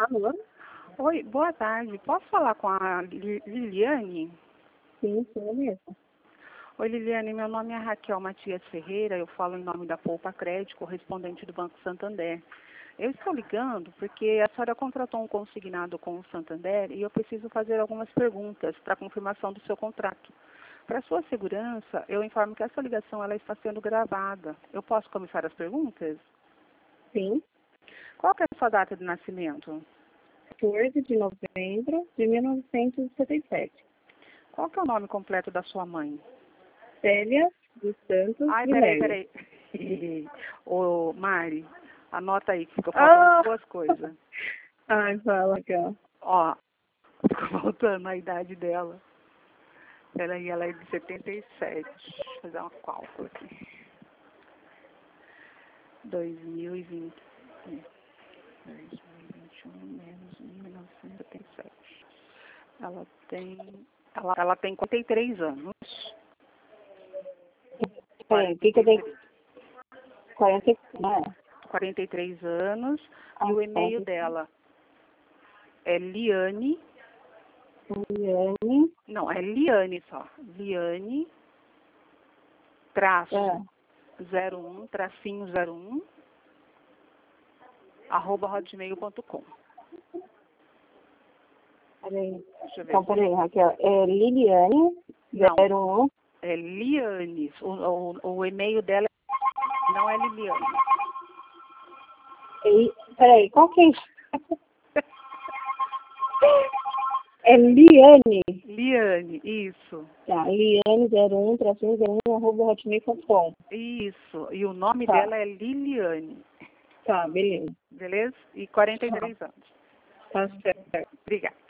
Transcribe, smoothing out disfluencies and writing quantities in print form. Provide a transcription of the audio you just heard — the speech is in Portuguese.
Alô? Oi, boa tarde. Posso falar com a Liliane? Sim, sou eu mesmo. Oi, Liliane, meu nome é Raquel Matias Ferreira, eu falo em nome da Poupa Crédito, correspondente do Banco Santander. Eu estou ligando porque a senhora contratou um consignado com o Santander e eu preciso fazer algumas perguntas para confirmação do seu contrato. Para sua segurança, eu informo que essa ligação ela está sendo gravada. Eu posso começar as perguntas? Sim, Qual que é a sua data de nascimento? 14 de novembro de 1977. Qual que é o nome completo da sua mãe? Célia dos Santos Ai, Guilherme. peraí. Ô, Mari, anota aí que ficou faltando duas coisas. Ai, fala, Raquel. Ó, ficou faltando a idade dela. Peraí, ela é de 77. Vou fazer uma cálculo aqui. 2020. 2021 menos 1977. Ela tem 43 anos. Peraí, o que eu tenho? 40, né? 43 anos. E o e-mail dela é Liane. Liane. Não, é Liane só. Liane traço 01, tracinho 01, @hotmail.com. Peraí. Deixa eu ver. Então, peraí, Raquel. É Liliane, Não, 01. é Liane. O e-mail dela não é Liliane. Peraí, qual que é? É Liane. Liane, isso. Tá, Liane 01, tracinho 01, @hotmail.com. Isso. E o nome Tá. dela é Liliane. Tá, beleza. Beleza? E 43 anos. Tá certo. Obrigada.